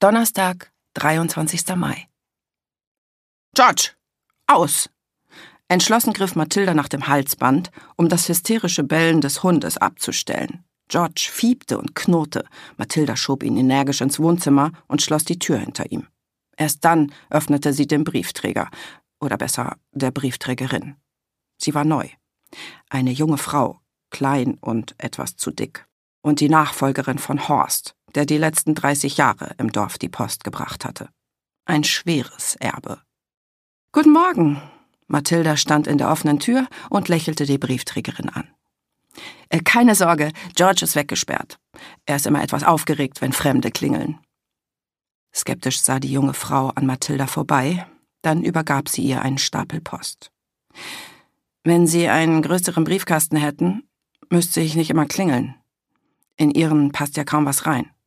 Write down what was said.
Donnerstag, 23. Mai. »George, aus!« Entschlossen griff Mathilda nach dem Halsband, um das hysterische Bellen des Hundes abzustellen. George fiebte und knurrte. Mathilda schob ihn energisch ins Wohnzimmer und schloss die Tür hinter ihm. Erst dann öffnete sie den Briefträger. Oder besser, der Briefträgerin. Sie war neu. Eine junge Frau, klein und etwas zu dick. Und die Nachfolgerin von Horst, der die letzten 30 Jahre im Dorf die Post gebracht hatte. Ein schweres Erbe. »Guten Morgen!« Mathilda stand in der offenen Tür und lächelte die Briefträgerin an. »Keine Sorge, George ist weggesperrt. Er ist immer etwas aufgeregt, wenn Fremde klingeln.« Skeptisch sah die junge Frau an Mathilda vorbei, dann übergab sie ihr einen Stapel Post. »Wenn Sie einen größeren Briefkasten hätten, müsste ich nicht immer klingeln. In Ihren passt ja kaum was rein.«